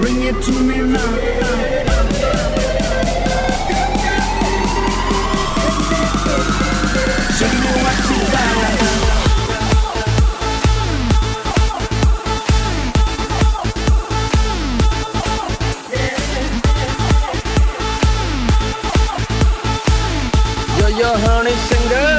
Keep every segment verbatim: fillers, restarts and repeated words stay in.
Bring it to me now. So you know what to buy. Yo honey singer,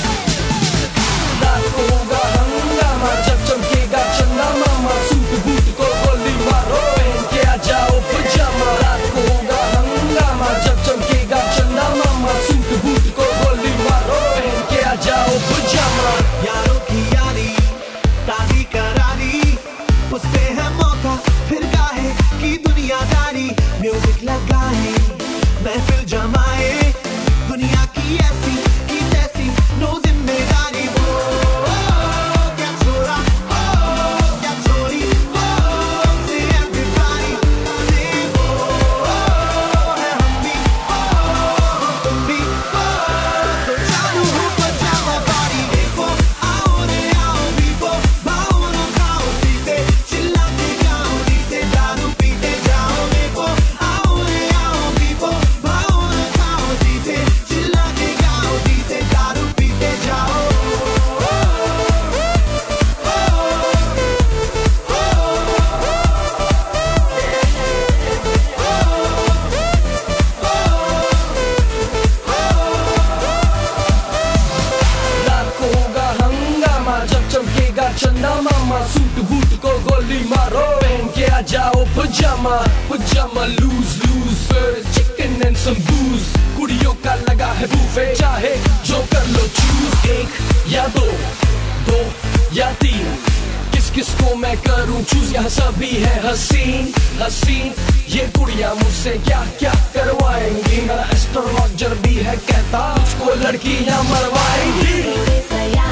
रात को होगा हंगामा जब चमकेगा चंदा मामा, सूट बूट को गोली मारो पहन के आ जाओ पजामा। रात को होगा हंगामा जब चमकेगा चंदा मामा, सूट बूट को गोली मारो पहन के आ जाओ पजामा। यारों की यारी ताज़ी करारी, उस पे है मौका फिर काहे की दुनियादारी। म्यूजिक लगाए महफिल जमाए, दुनिया की ऐसी की तैसी नो जिम्मेदारी। वो क्या छोरा ओ क्या छोरी, ओ से everybody से वो है हम भी, ओ तुम भी, ओ तो चालू हो पजामा पार्टी। देखो आओ रे आओ बीबो, बाओ ना खाओ पीते, चिल्लाते गाओ नीचे दारू पीते जाओ। देखो आओ रे आओ बीबो, बाओ ना खाओ पीते, चिल्लाते गाओ नीचे दारू पीते जाओ। रात को होगा हंगामा जब चमकेगा चंदा मामा, सूट बूट को गोली मारो पहन के आ जाओ pyjama. Pyjama loose loose chicken and some booze, कुड़ियों का लगा है बूफे, चाहे जो कर लो चूज। एक या दो, दो या तीन, किस किस को मैं करूं चूज, यहाँ सभी है हसीन हसीन। ये कुड़ियां मुझसे क्या क्या करवाएंगी, मेरा एस्ट्रोलॉजर भी है कहता उसको लड़कियां मरवाएंगी।